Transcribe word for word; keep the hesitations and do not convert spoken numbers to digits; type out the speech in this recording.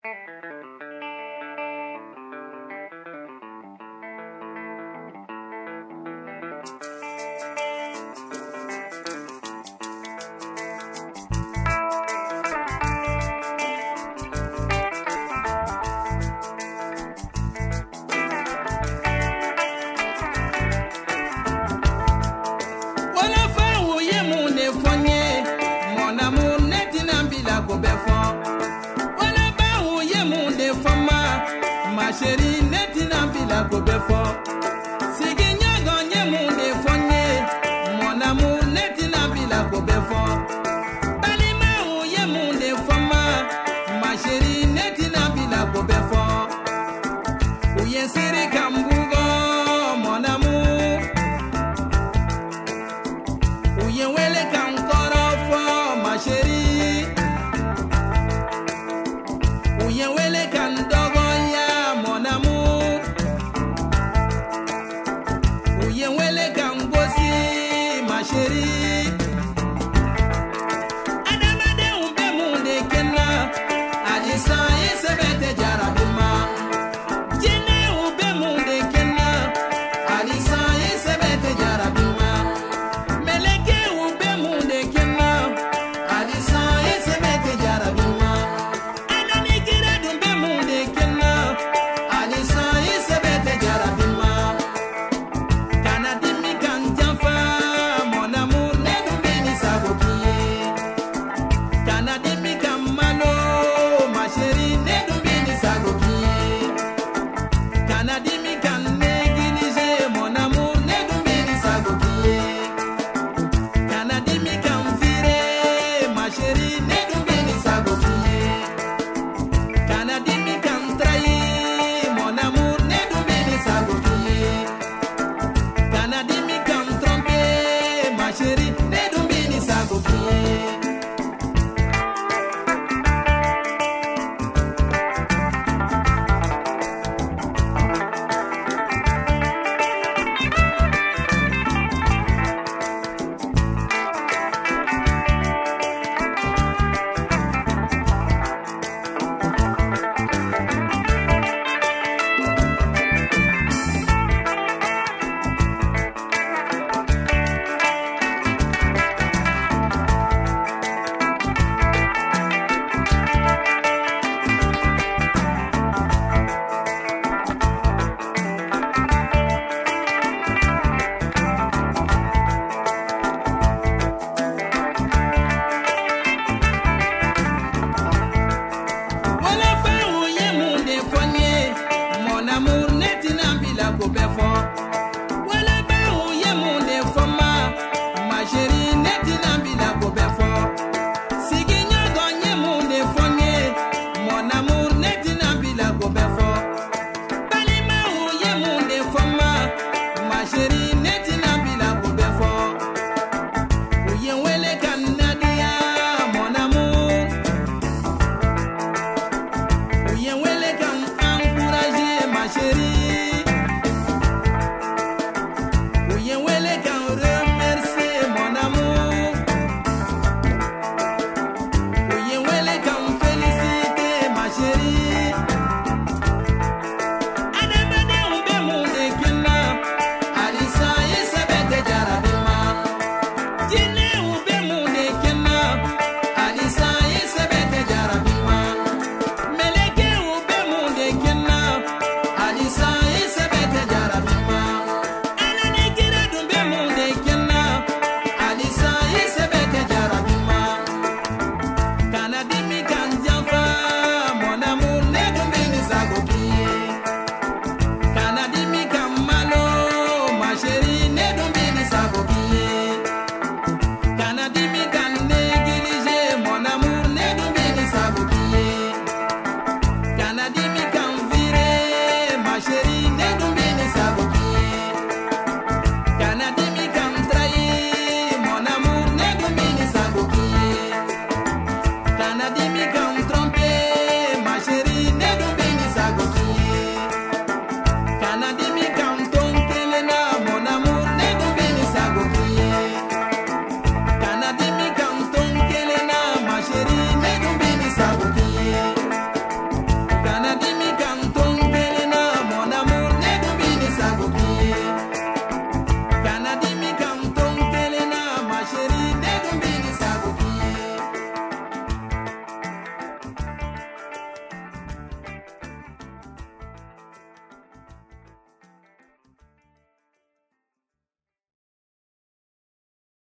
Ma chérie, netina bila go befo. Siginya gonye munde fonye. Mon amour netina bila go befo. Balima uye munde foma. Ma chérie, netina bila go befo. Uye siri kambugo, mon amour. Uye wele kankoro fo, ma chérie. Uye wele kandogo. Chérie, Adamade umbe munde kena, Alisa isebete jarabima. Jene umbe munde kena, Alisa isebete jarabima. Meleke umbe munde kena, Alisa isebete jarabima. Anani gira dumbe munde kena, Alisa isebete jarabima. Kanadimi kanjafa. Mon amour netina bila go befo.